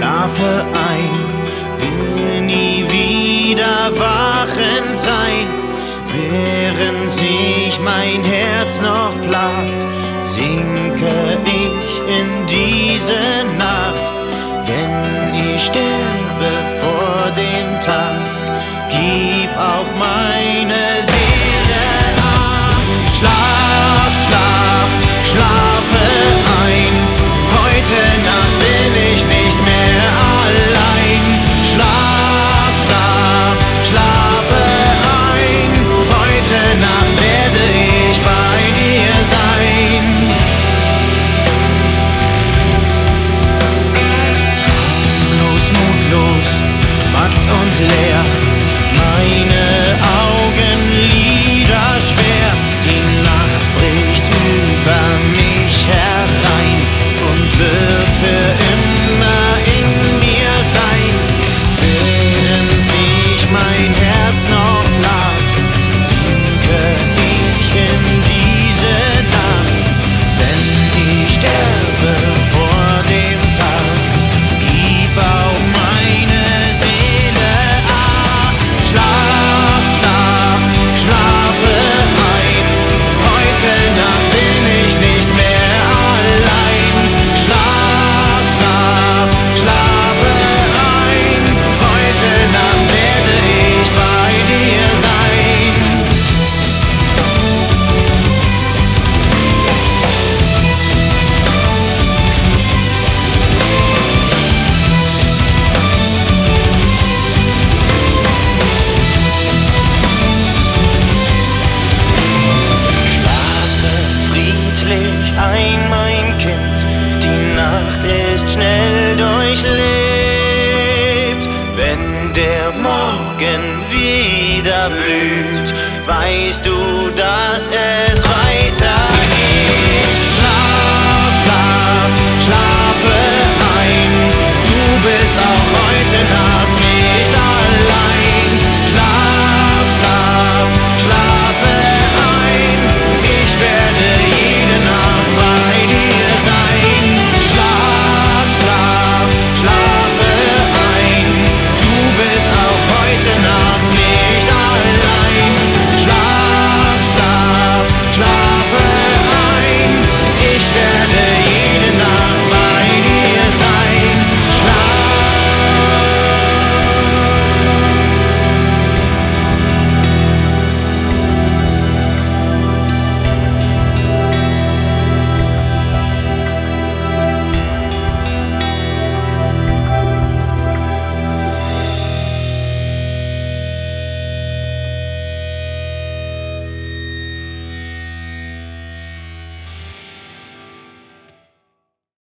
schlafe ein, will nie wieder wachend sein. Während sich mein Herz noch plagt, sinke ich in diese Nacht. Wenn ich sterbe vor dem Tag, gib auf meine Seele Acht. Schlaf, schlaf, schlafe ein, heute Nacht bin ich nicht mehr allein. Schlaf, schlaf, schlafe ein, heute Nacht werde ich bei dir sein. Traumlos, mutlos, matt und leer, meine Augenlider schwer. Die Nacht bricht über mich herein und wird für immer in mir sein. Während sich mein Herz noch plagt, sinke ich in diese Nacht. Wenn ich sterbe vor dem Tag, gib auf meine Seele Acht. Schlaf, schlaf, schlafe ein, heute Nacht bin ich nicht mehr allein. Schlaf, schlaf, schlafe ein, heute Nacht werde ich bei dir sein. Schlafe friedlich ein, mein Kind, die Nacht ist schnell durchlebt. Wenn der Morgen wieder blüht, weißt du, dass es